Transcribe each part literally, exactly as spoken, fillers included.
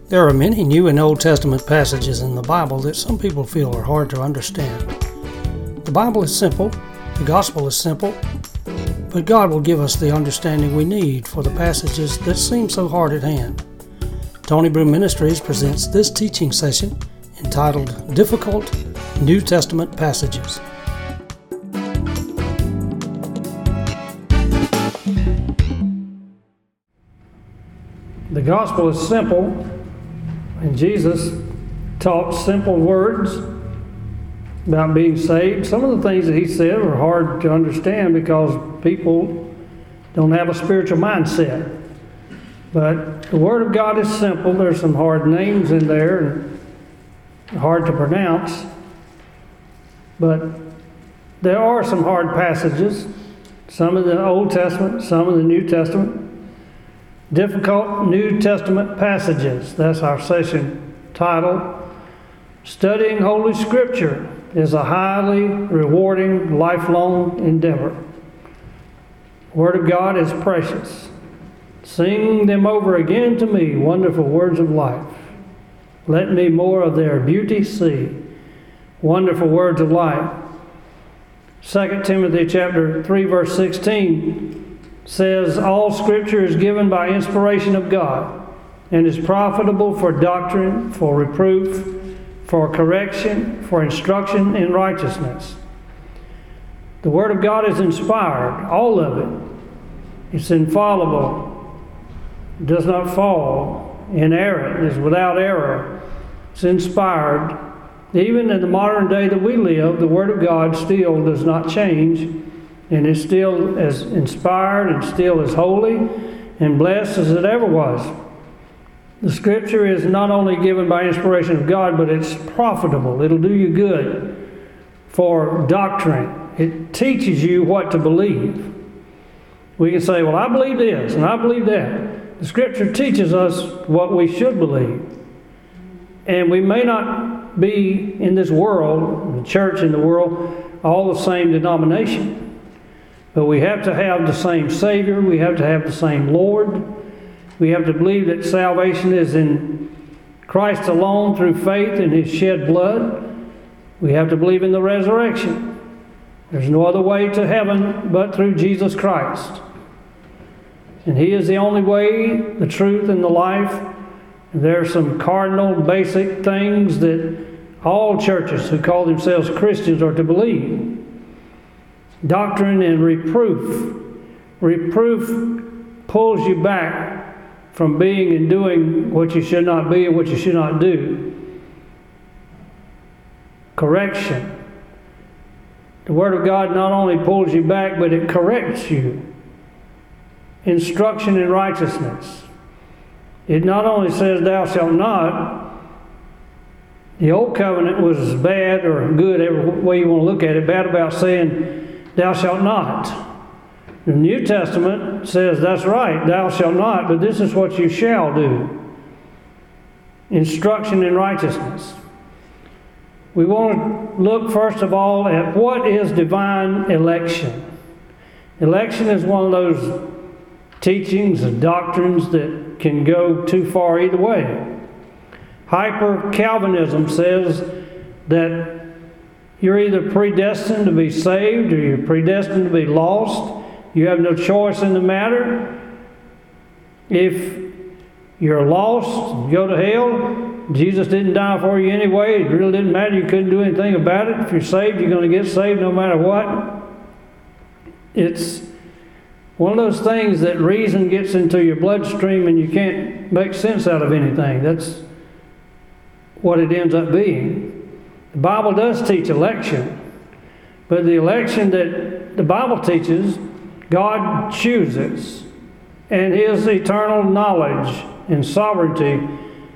There are many New and Old Testament passages in the Bible that some people feel are hard to understand. The Bible is simple, the gospel is simple, but God will give us the understanding we need for the passages that seem so hard at hand. Tony Broom Ministries presents this teaching session entitled Difficult New Testament Passages. The gospel is simple, and Jesus taught simple words about being saved. Some of the things that he said are hard to understand because people don't have a spiritual mindset. But the Word of God is simple. There's some hard names in there and hard to pronounce. But there are some hard passages, some of the Old Testament, some of the New Testament. Difficult New Testament passages. That's our session title. Studying Holy Scripture is a highly rewarding, lifelong endeavor. The Word of God is precious. Sing them over again to me, wonderful words of life. Let me more of their beauty see, wonderful words of life. Second Timothy chapter three, verse sixteen says, all Scripture is given by inspiration of God and is profitable for doctrine, for reproof, for correction, for instruction in righteousness. The Word of God is inspired, all of it. It's infallible, does not fall, inerrant, is without error. It's inspired. Even in the modern day that we live, the Word of God still does not change, and is still as inspired and still as holy and blessed as it ever was. The Scripture is not only given by inspiration of God, but it's profitable. It'll do you good for doctrine. It teaches you what to believe. We can say, well, I believe this and I believe that. The Scripture teaches us what we should believe. And we may not be in this world, the church in the world, all the same denomination. But we have to have the same Savior. We have to have the same Lord. We have to believe that salvation is in Christ alone through faith in His shed blood. We have to believe in the resurrection. There's no other way to heaven but through Jesus Christ. And He is the only way, the truth, and the life. And there are some cardinal, basic things that all churches who call themselves Christians are to believe. Doctrine and reproof. Reproof pulls you back from being and doing what you should not be and what you should not do. Correction. The Word of God not only pulls you back, but it corrects you. Instruction in righteousness. It not only says, thou shalt not. The Old Covenant was bad or good, every way you want to look at it, bad about saying, thou shalt not. The New Testament says, that's right, thou shalt not, but this is what you shall do. Instruction in righteousness. We want to look first of all at what is divine election. Election is one of those teachings and doctrines that can go too far either way. Hyper-Calvinism says that you're either predestined to be saved or you're predestined to be lost. You have no choice in the matter. If you're lost, go to hell. Jesus didn't die for you anyway. It really didn't matter. You couldn't do anything about it. If you're saved, you're going to get saved no matter what. It's one of those things that reason gets into your bloodstream and you can't make sense out of anything. That's what it ends up being. The Bible does teach election, but the election that the Bible teaches, God chooses, and His eternal knowledge and sovereignty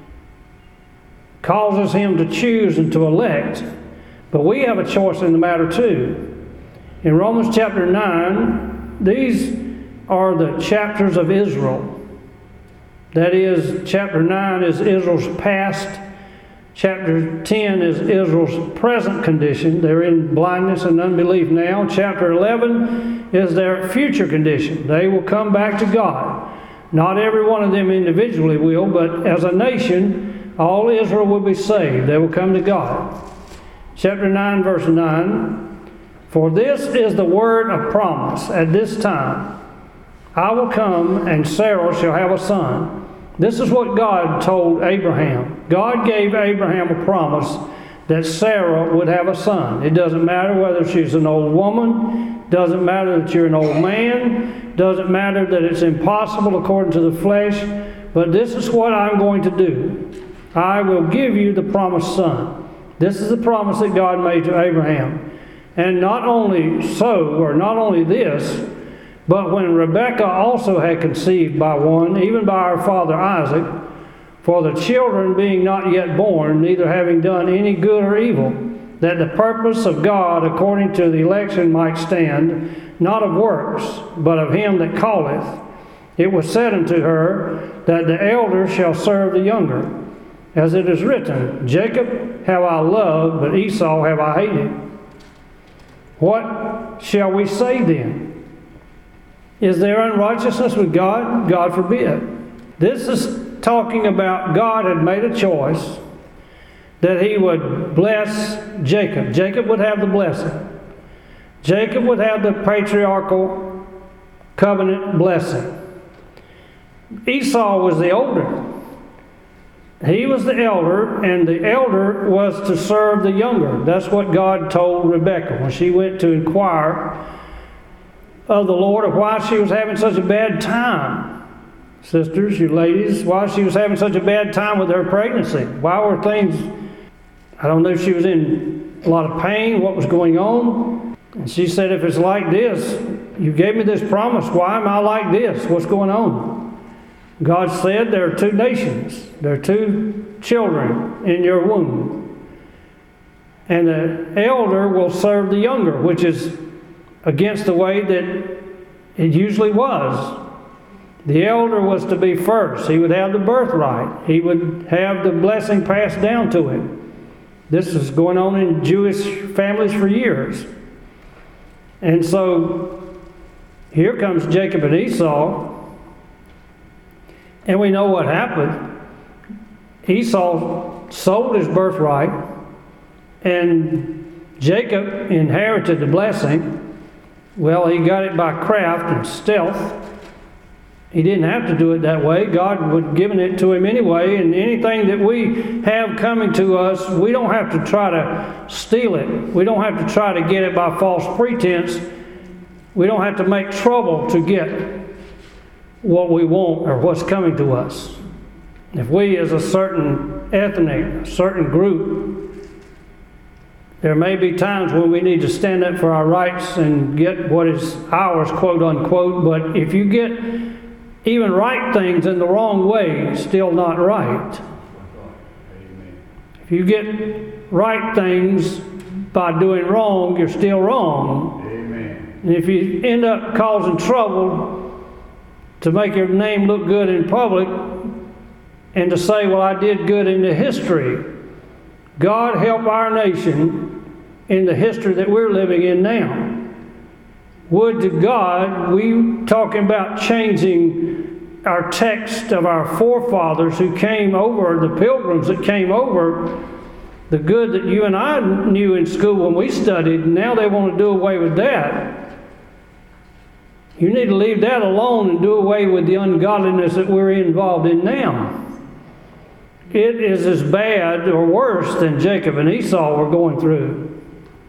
causes Him to choose and to elect. But we have a choice in the matter too. In Romans chapter nine, these are the chapters of Israel. That is, chapter nine is Israel's past. Chapter ten is Israel's present condition. They're in blindness and unbelief now. Chapter eleven is their future condition. They will come back to God. Not every one of them individually will, but as a nation, all Israel will be saved. They will come to God. Chapter nine, verse nine. For this is the word of promise at this time. I will come, and Sarah shall have a son. This is what God told Abraham. God gave Abraham a promise that Sarah would have a son. It doesn't matter whether she's an old woman. Doesn't matter that you're an old man. Doesn't matter that it's impossible according to the flesh. But this is what I'm going to do. I will give you the promised son. This is the promise that God made to Abraham. And not only so, or not only this, but when Rebekah also had conceived by one, even by our father Isaac, for the children being not yet born, neither having done any good or evil, that the purpose of God according to the election might stand, not of works, but of him that calleth, it was said unto her that the elder shall serve the younger. As it is written, Jacob have I loved, but Esau have I hated. What shall we say then? Is there unrighteousness with God? God forbid. This is talking about God had made a choice that he would bless Jacob. Jacob would have the blessing. Jacob would have the patriarchal covenant blessing. Esau was the older. He was the elder, and the elder was to serve the younger. That's what God told Rebekah when she went to inquire of the Lord of why she was having such a bad time. Sisters, you ladies, why she was having such a bad time with her pregnancy. Why were things, I don't know if she was in a lot of pain, what was going on. And she said, if it's like this, you gave me this promise, why am I like this? What's going on? God said there are two nations. There are two children in your womb. And the elder will serve the younger, which is against the way that it usually was. The elder was to be first. He would have the birthright. He would have the blessing passed down to him. This is going on in Jewish families for years. And so here comes Jacob and Esau. And we know what happened. Esau sold his birthright, and Jacob inherited the blessing. Well, he got it by craft and stealth. He didn't have to do it that way. God would have given it to him anyway. And anything that we have coming to us, we don't have to try to steal it. We don't have to try to get it by false pretense. We don't have to make trouble to get what we want or what's coming to us. If we as a certain ethnic, a certain group, there may be times when we need to stand up for our rights and get what is ours, quote unquote, but if you get even right things in the wrong way, it's still not right. If you get right things by doing wrong, you're still wrong. Amen. And if you end up causing trouble to make your name look good in public and to say, well, I did good in the history, God help our nation in the history that we're living in now. Would to God, we talking about changing our text of our forefathers who came over, the pilgrims that came over, the good that you and I knew in school when we studied, now they want to do away with that. You need to leave that alone and do away with the ungodliness that we're involved in now. It is as bad or worse than Jacob and Esau were going through.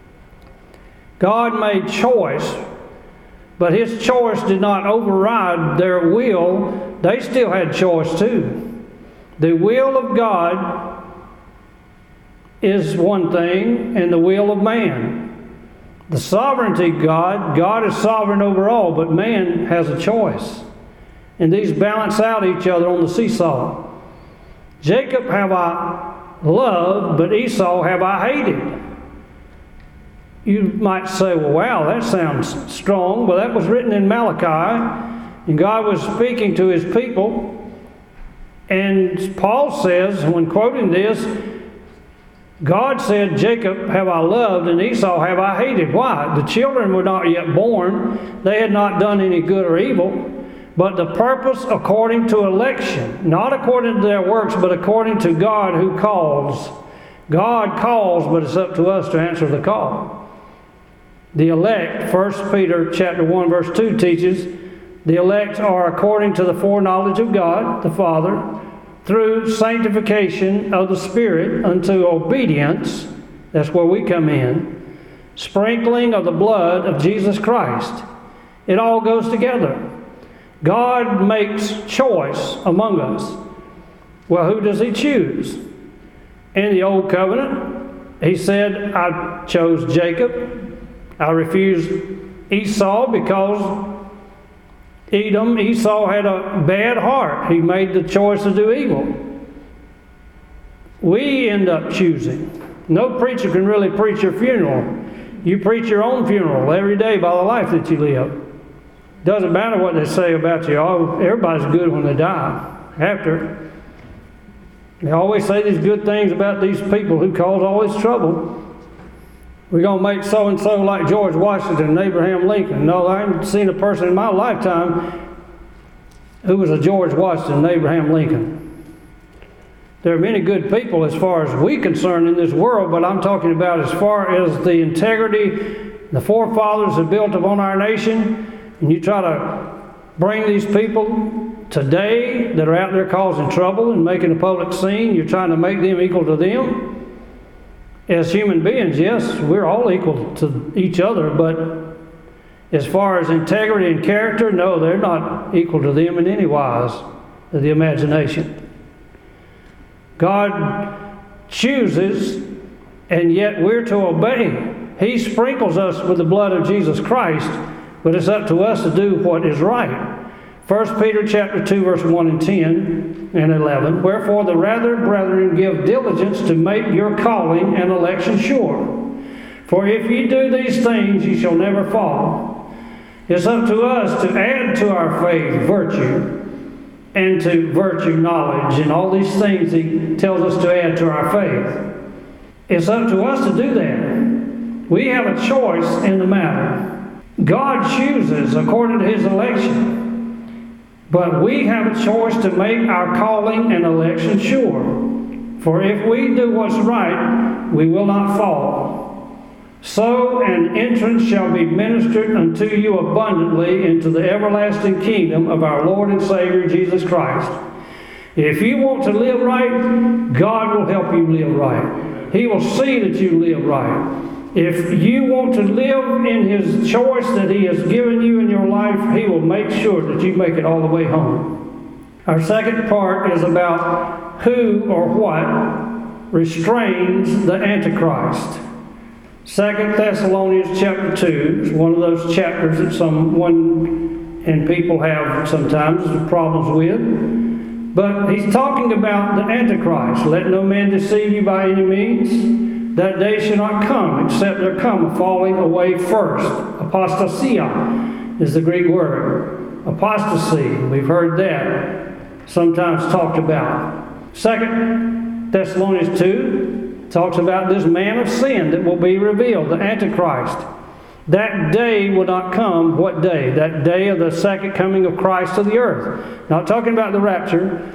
God made choice, but his choice did not override their will. They still had choice too. The will of God is one thing, and the will of man. The sovereignty of God, God is sovereign over all, but man has a choice. And these balance out each other on the seesaw. Jacob have I loved, but Esau have I hated. You might say, well, wow, that sounds strong. Well, that was written in Malachi, and God was speaking to his people. And Paul says, when quoting this, God said, Jacob have I loved, and Esau have I hated. Why? The children were not yet born. They had not done any good or evil. but the purpose according to election, not according to their works, but according to God who calls. God calls, but it's up to us to answer the call. The elect, First Peter chapter one, verse two teaches, the elect are according to the foreknowledge of God, the Father, through sanctification of the Spirit unto obedience, that's where we come in, sprinkling of the blood of Jesus Christ. It all goes together. God makes choice among us. Well, who does He choose? In the Old Covenant, He said, I chose Jacob. I refused Esau because Edom, Esau had a bad heart. He made the choice to do evil. We end up choosing. No preacher can really preach your funeral. You preach your own funeral every day by the life that you live. Doesn't matter what they say about you. Everybody's good when they die. After. They always say these good things about these people who cause all this trouble. We're going to make so-and-so like George Washington and Abraham Lincoln. No, I haven't seen a person in my lifetime who was a George Washington and Abraham Lincoln. There are many good people as far as we're concerned in this world, but I'm talking about as far as the integrity the forefathers have built upon our nation. And you try to bring these people today that are out there causing trouble and making a public scene, you're trying to make them equal to them. As human beings, yes, we're all equal to each other, but as far as integrity and character, no, they're not equal to them in any wise of the imagination. God chooses, and yet we're to obey. He sprinkles us with the blood of Jesus Christ, but it's up to us to do what is right. First Peter chapter two, verse one and ten and eleven. Wherefore the rather, brethren, give diligence to make your calling and election sure. For if ye do these things, ye shall never fall. It's up to us to add to our faith virtue, and to virtue knowledge, and all these things He tells us to add to our faith. It's up to us to do that. We have a choice in the matter. God chooses according to His election. But we have a choice to make our calling and election sure. For if we do what's right, we will not fall. So an entrance shall be ministered unto you abundantly into the everlasting kingdom of our Lord and Savior Jesus Christ. If you want to live right, God will help you live right. He will see that you live right. If you want to live in His choice that He has given you in your life, He will make sure that you make it all the way home. Our second part is about who or what restrains the Antichrist. Second Thessalonians chapter two is one of those chapters that someone and people have sometimes problems with. But he's talking about the Antichrist. Let no man deceive you by any means. That day shall not come, except there come a falling away first. Apostasia is the Greek word. Apostasy, we've heard that sometimes talked about. Second Thessalonians two talks about this man of sin that will be revealed, the Antichrist. That day will not come. What day? That day of the second coming of Christ to the earth. Not talking about the rapture.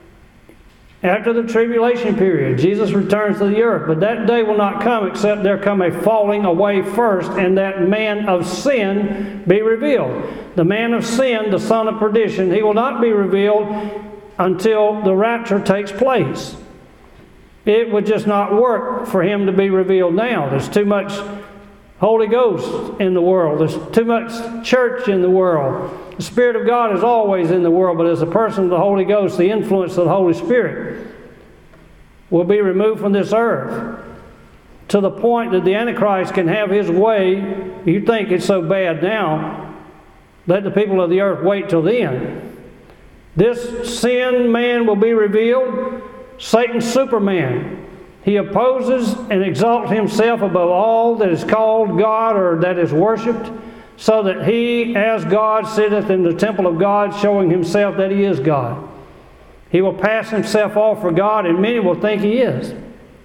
After the tribulation period, Jesus returns to the earth. But that day will not come except there come a falling away first, and that man of sin be revealed. The man of sin, the son of perdition, he will not be revealed until the rapture takes place. It would just not work for him to be revealed now. There's too much Holy Ghost in the world. There's too much church in the world. The Spirit of God is always in the world, but as a person of the Holy Ghost, the influence of the Holy Spirit will be removed from this earth to the point that the Antichrist can have his way. You think it's so bad now, let the people of the earth wait till then. This sin man will be revealed. Satan's Superman. He opposes and exalts himself above all that is called God or that is worshipped, so that he, as God, sitteth in the temple of God, showing himself that he is God. He will pass himself off for God, and many will think he is.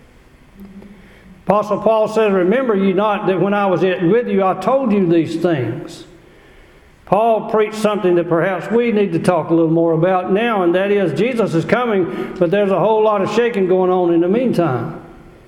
Apostle Paul says, remember ye not that when I was yet with you, I told you these things. Paul preached something that perhaps we need to talk a little more about now, and that is Jesus is coming, but there's a whole lot of shaking going on in the meantime.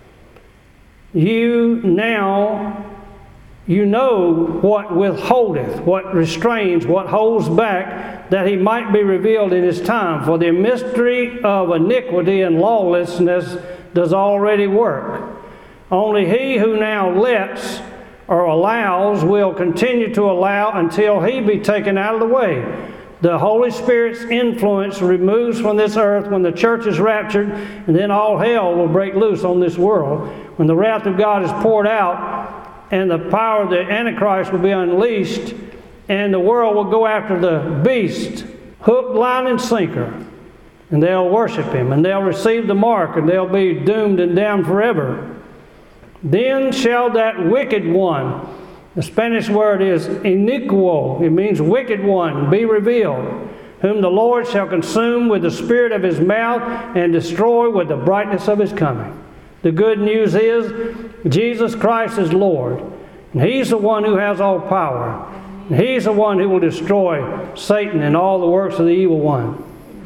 You now, you know what withholdeth, what restrains, what holds back, that he might be revealed in his time. For the mystery of iniquity and lawlessness does already work. Only he who now lets or allows will continue to allow until he be taken out of the way. The Holy Spirit's influence removes from this earth when the church is raptured, and then all hell will break loose on this world. When the wrath of God is poured out, and the power of the Antichrist will be unleashed, and the world will go after the beast, hook, line, and sinker. And they'll worship him, and they'll receive the mark, and they'll be doomed and damned forever. Then shall that wicked one, the Spanish word is iniquo, it means wicked one, be revealed, whom the Lord shall consume with the spirit of his mouth and destroy with the brightness of his coming. The good news is Jesus Christ is Lord, and he's the one who has all power. And he's the one who will destroy Satan and all the works of the evil one.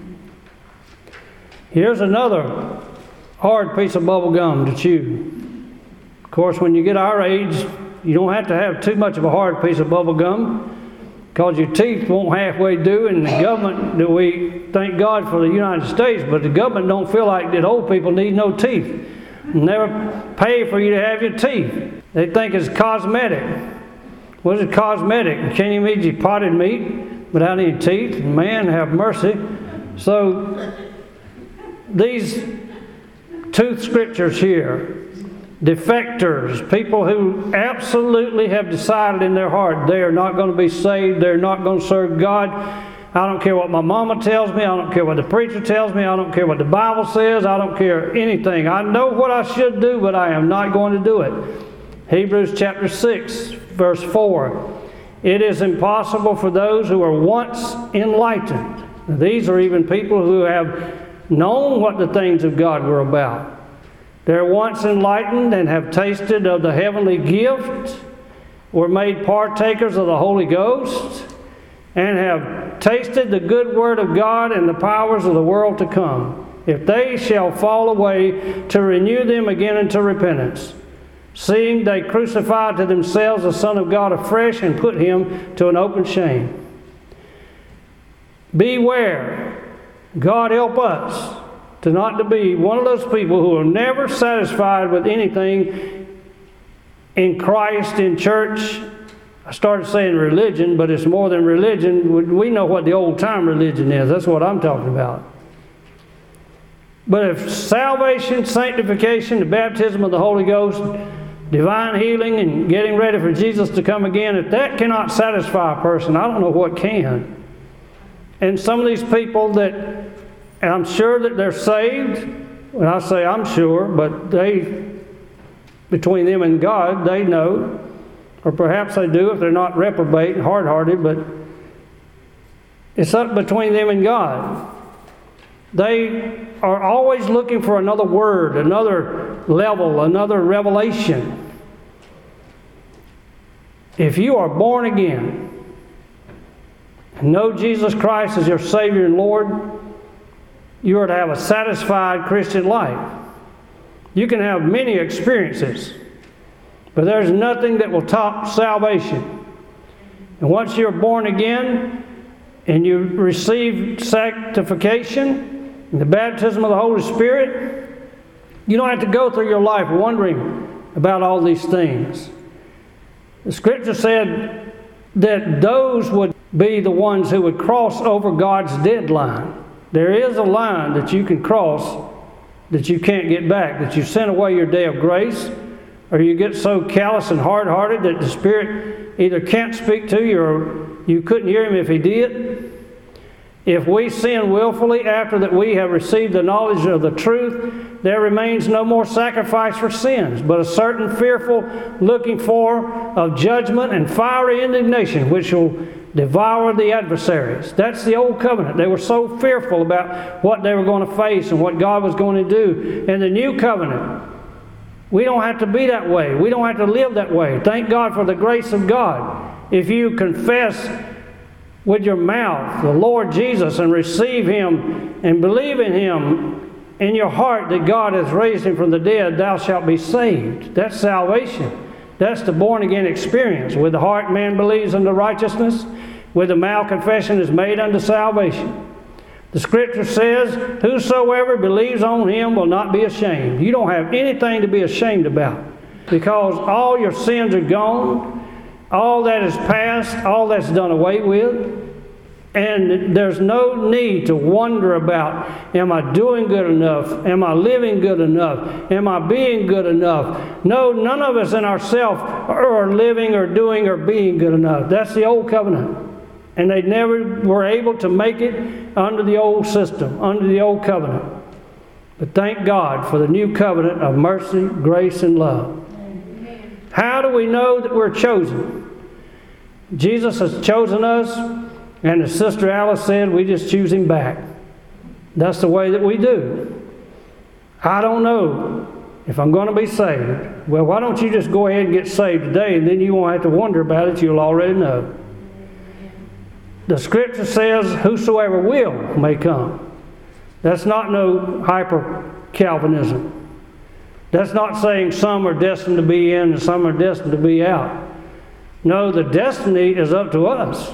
Here's another hard piece of bubble gum to chew. Of course, when you get our age, you don't have to have too much of a hard piece of bubble gum, because your teeth won't halfway do, and the government, that we thank God for the United States, but the government don't feel like that old people need no teeth. Never pay for you to have your teeth. They think it's cosmetic. What is it, cosmetic? You can't even eat your potted meat without any teeth. Man, have mercy. So these two scriptures here, defectors, people who absolutely have decided in their heart they are not going to be saved, they're not going to serve God. I don't care what my mama tells me, I don't care what the preacher tells me, I don't care what the Bible says, I don't care anything. I know what I should do, but I am not going to do it. Hebrews chapter six, verse four. It is impossible for those who are once enlightened. These are even people who have known what the things of God were about. They're once enlightened and have tasted of the heavenly gift, were made partakers of the Holy Ghost, and have tasted the good word of God and the powers of the world to come. If they shall fall away, to renew them again unto repentance, seeing they crucify to themselves the Son of God afresh and put him to an open shame. Beware, God help us, to not to be one of those people who are never satisfied with anything in Christ, in church. I started saying religion, but it's more than religion. We know what the old-time religion is. That's what I'm talking about. But if salvation, sanctification, the baptism of the Holy Ghost, divine healing, and getting ready for Jesus to come again, if that cannot satisfy a person, I don't know what can. And some of these people that, and I'm sure that they're saved. When I say I'm sure, but they, between them and God, they know. Or perhaps they do if they're not reprobate and hard-hearted, but it's up between them and God. They are always looking for another word, another level, another revelation. If you are born again and know Jesus Christ as your Savior and Lord, you are to have a satisfied Christian life. You can have many experiences, but there's nothing that will top salvation. And once you're born again and you receive sanctification and the baptism of the Holy Spirit, you don't have to go through your life wondering about all these things. The Scripture said that those would be the ones who would cross over God's deadline. There is a line that you can cross that you can't get back, that you sent away your day of grace, or you get so callous and hard-hearted that the Spirit either can't speak to you or you couldn't hear Him if He did. If we sin willfully after that we have received the knowledge of the truth, there remains no more sacrifice for sins, but a certain fearful looking for of judgment and fiery indignation, which will devour the adversaries. That's the old covenant. They were so fearful about what they were going to face and what God was going to do. In the new covenant, we don't have to be that way. We don't have to live that way. Thank God for the grace of God. If you confess with your mouth the Lord Jesus and receive Him and believe in Him in your heart that God has raised Him from the dead, thou shalt be saved. That's salvation. That's the born-again experience. With the heart man believes unto righteousness, with the mouth confession is made unto salvation. The Scripture says, whosoever believes on Him will not be ashamed. You don't have anything to be ashamed about, because all your sins are gone. All that is past, all that's done away with. And there's no need to wonder about, am I doing good enough? Am I living good enough? Am I being good enough? No, none of us in ourselves are living or doing or being good enough. That's the old covenant. And they never were able to make it under the old system, under the old covenant. But thank God for the new covenant of mercy, grace, and love. How do we know that we're chosen? Jesus has chosen us, and as Sister Alice said, we just choose Him back. That's the way that we do. I don't know if I'm going to be saved. Well, why don't you just go ahead and get saved today, and then you won't have to wonder about it. You'll already know. The Scripture says, whosoever will may come. That's not no hyper-Calvinism. That's not saying some are destined to be in and some are destined to be out. No, the destiny is up to us.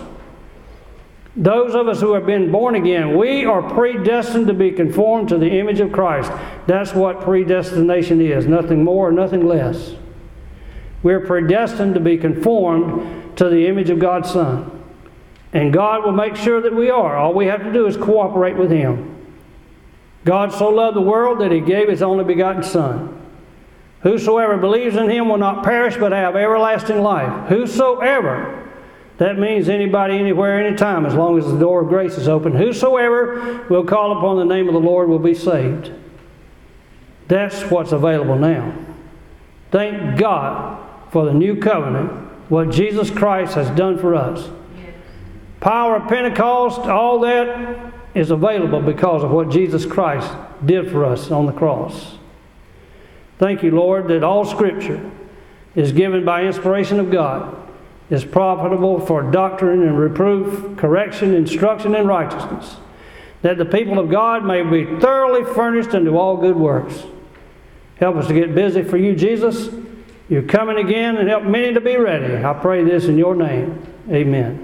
Those of us who have been born again, we are predestined to be conformed to the image of Christ. That's what predestination is, nothing more, nothing less. We're predestined to be conformed to the image of God's Son. And God will make sure that we are. All we have to do is cooperate with Him. God so loved the world that He gave His only begotten Son. Whosoever believes in Him will not perish but have everlasting life. Whosoever, that means anybody, anywhere, anytime, as long as the door of grace is open. Whosoever will call upon the name of the Lord will be saved. That's what's available now. Thank God for the new covenant, what Jesus Christ has done for us. Power of Pentecost, all that is available because of what Jesus Christ did for us on the cross. Thank you, Lord, that all Scripture is given by inspiration of God, is profitable for doctrine and reproof, correction, instruction, and righteousness, that the people of God may be thoroughly furnished unto all good works. Help us to get busy for you, Jesus. You're coming again, and help many to be ready. I pray this in your name. Amen.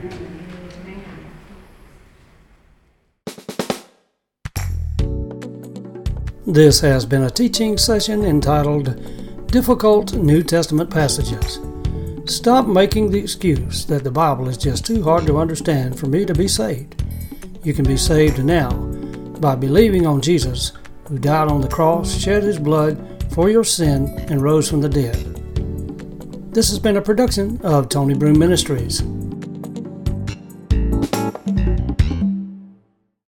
This has been a teaching session entitled Difficult New Testament Passages. Stop making the excuse that the Bible is just too hard to understand for me to be saved. You can be saved now by believing on Jesus, who died on the cross, shed His blood for your sin, and rose from the dead. This has been a production of Tony Broom Ministries.